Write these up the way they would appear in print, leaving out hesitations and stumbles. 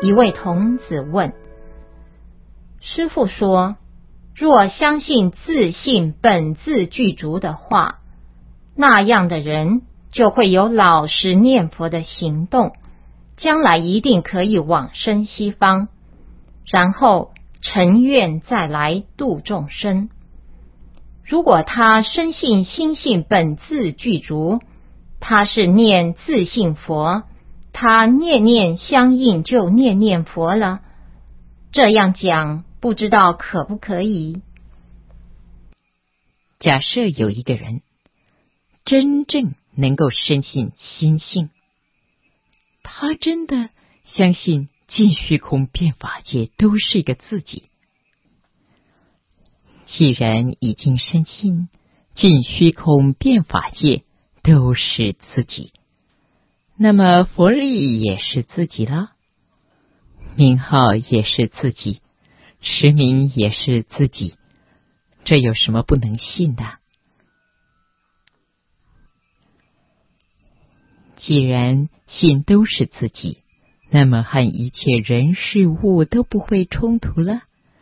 一位童子问：师父说，若相信自性本自具足的话，那样的人就会有老实念佛的行动，将来一定可以往生西方，然后成愿再来度众生。如果他深信心性本自具足，他是念自性佛，他念念相应就念念佛了，这样讲不知道可不可以？ 假设有一个人真正能够深信心性，他真的相信尽虚空遍法界都是一个自己。既然已经深信尽虚空遍法界都是自己，那么佛力也是自己了，名号也是自己，实名也是自己，这有什么不能信的？既然信都是自己，那么和一切人事物都不会冲突了。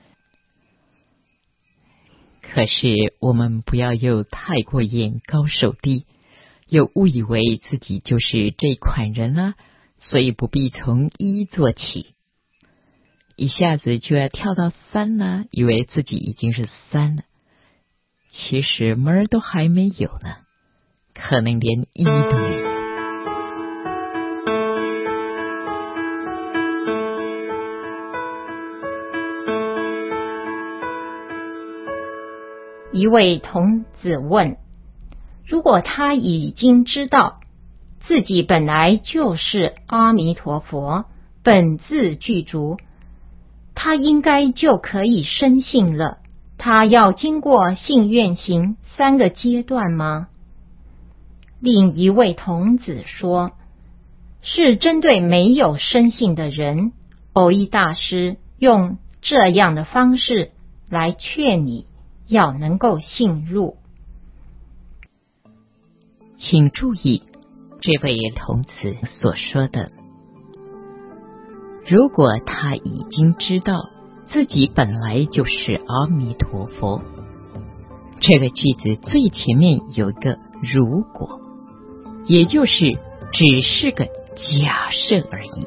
可是我们不要又太过眼高手低，又误以为自己就是这款人了，所以不必从一做起，一下子就要跳到3了，以为自己已经是3了，其实门儿都还没有呢，可能连1都没有。 一位童子问：如果他已经知道自己本来就是阿弥陀佛，本自具足，他应该就可以深信了，他要经过信愿行3个阶段吗？另一位童子说：是针对没有深信的人，藕益大师用这样的方式来劝你要能够信入。 请注意这位童子所说的，如果他已经知道自己本来就是阿弥陀佛，这个句子最前面有一个如果，也就是只是个假设而已。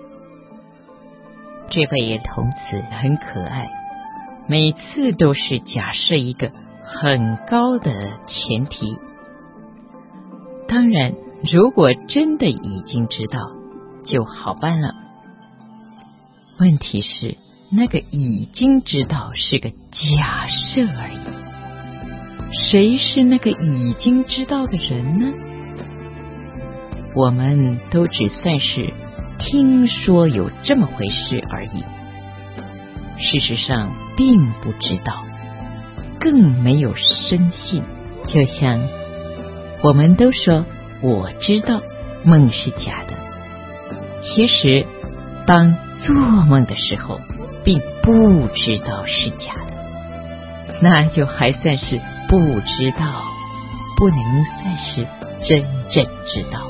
这位童子很可爱，每次都是假设一个很高的前提。当然，如果真的已经知道，就好办了。问题是，那个已经知道是个假设而已。谁是那个已经知道的人呢？我们都只算是听说有这么回事而已，事实上并不知道，更没有深信。就像我们都说我知道梦是假的，其实当做梦的时候并不知道是假的，那就还算是不知道，不能算是真正知道。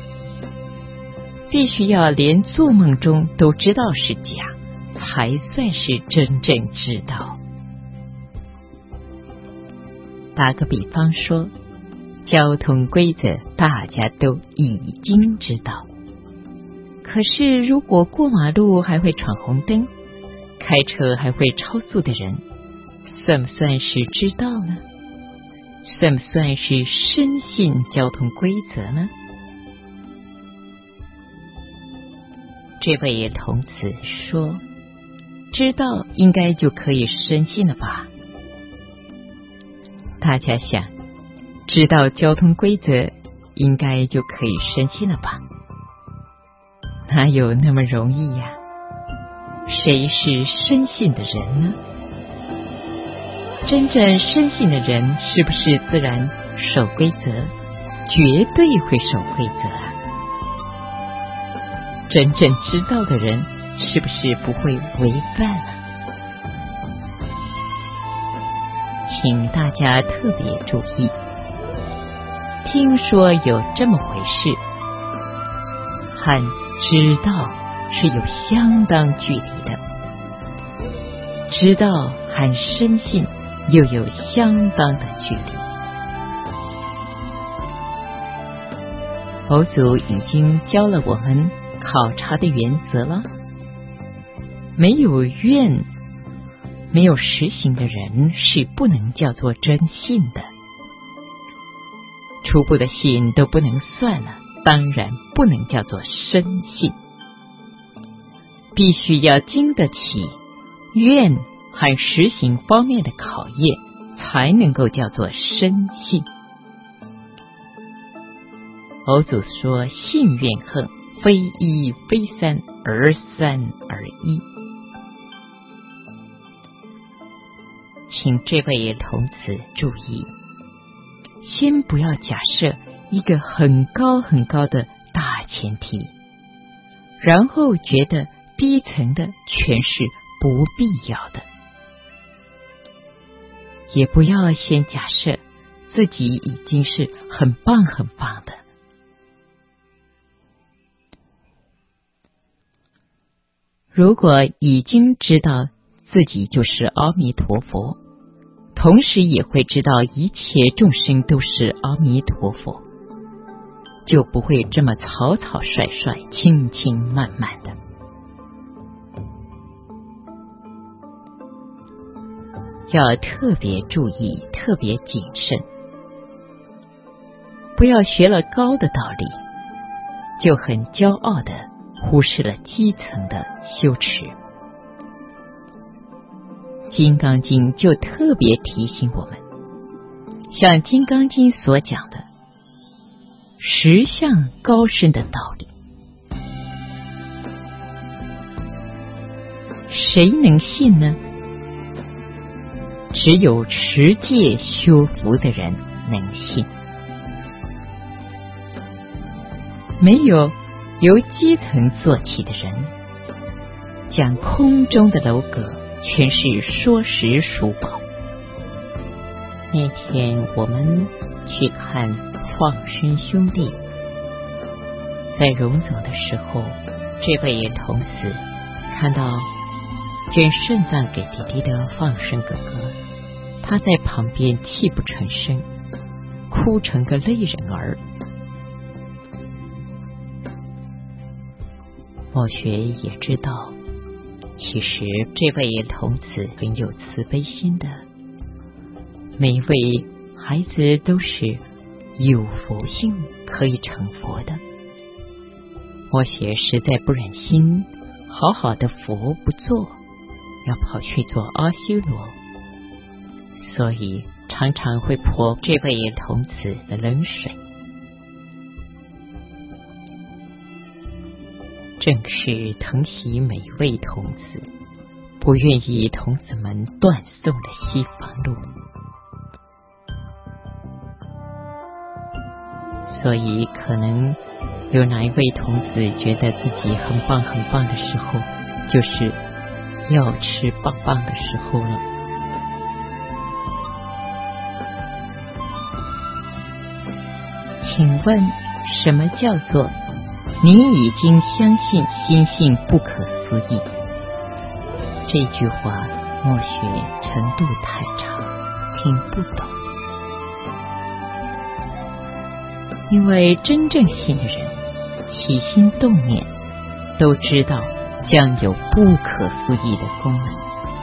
必须要连做梦中都知道是假，才算是真正知道。打个比方说，交通规则大家都已经知道，可是如果过马路还会闯红灯，开车还会超速的人，算不算是知道呢？算不算是深信交通规则呢？这位童子说，知道应该就可以深信了吧？大家想，知道交通规则应该就可以深信了吧？哪有那么容易呀？谁是深信的人呢？真正深信的人是不是自然守规则？绝对会守规则啊！真正知道的人是不是不会违犯啊？请大家特别注意，听说有这么回事，和知道是有相当距离的，知道和深信又有相当的距离。佛祖已经教了我们考察的原则了。没有愿、没有实行的人是不能叫做真信的。初步的信都不能算了，当然不能叫做深信。必须要经得起愿和实行方面的考验，才能够叫做深信。佛祖说：信愿恨，非一非三，而三而一。请这位童子注意，先不要假设一个很高很高的大前提，然后觉得低层的全是不必要的。也不要先假设自己已经是很棒很棒的。如果已经知道自己就是阿弥陀佛，同时也会知道一切众生都是阿弥陀佛，就不会这么草草率率、轻轻慢慢的。要特别注意，特别谨慎，不要学了高的道理，就很骄傲的忽视了基层的修持。金刚经就特别提醒我们，像金刚经所讲的实相高深的道理，谁能信呢？只有持戒修福的人能信。没有由基层做起的人，讲空中的楼阁全是说实属宝。那天我们去看放生兄弟，在荣总的时候，这位童子看到捐肾脏给弟弟的放生哥哥，他在旁边泣不成声，哭成个泪人儿。莫学也知道，其实这位童子很有慈悲心的，每一位孩子都是有福性可以成佛的。莫学实在不忍心好好的佛不做，要跑去做阿修罗，所以常常会泼这位童子的冷水。正是疼惜每位童子，不愿意童子们断送了西方路，所以可能有哪一位童子觉得自己很棒很棒的时候，就是要吃棒棒的时候了。请问什么叫做你已经相信，心性不可思议？这句话默学程度太差，听不懂。因为真正信的人，起心动念都知道将有不可思议的功能。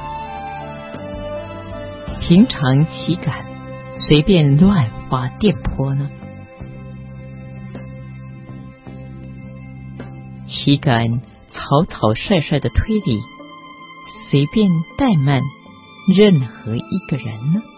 平常岂敢随便乱花电波呢？岂敢草草率率的推理，随便怠慢任何一个人呢？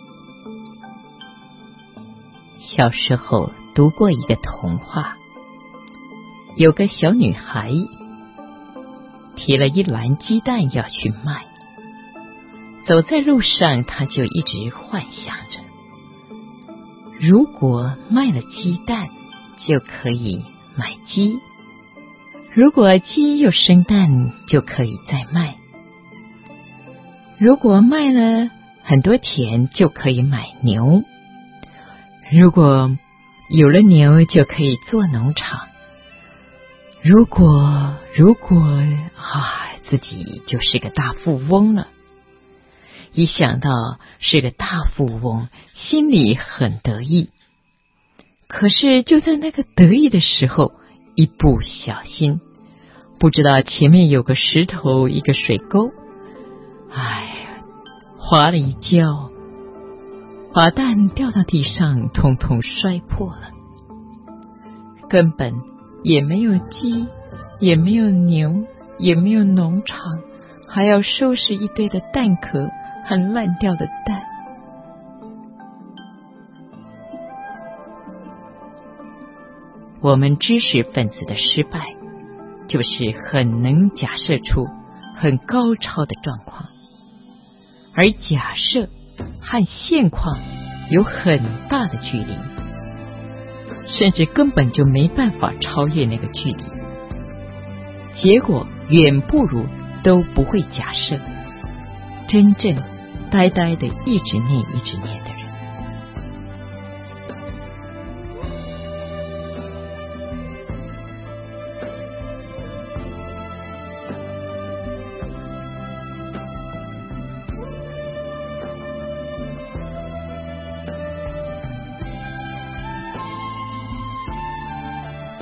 小时候读过一个童话，有个小女孩提了一篮鸡蛋要去卖，走在路上，她就一直幻想着，如果卖了鸡蛋就可以买鸡，如果鸡又生蛋就可以再卖，如果卖了很多钱就可以买牛，如果有了牛就可以做农场， 如果自己就是个大富翁了，一想到是个大富翁，心里很得意。可是就在那个得意的时候，一不小心，不知道前面有个石头，一个水沟，滑了一跤，把蛋掉到地上，统统摔破了。根本也没有鸡，也没有牛，也没有农场，还要收拾一堆的蛋壳和烂掉的蛋。我们知识分子的失败，就是很能假设出很高超的状况，而假设和现况有很大的距离，甚至根本就没办法超越那个距离，结果远不如都不会假设，真正呆呆的一直念的人。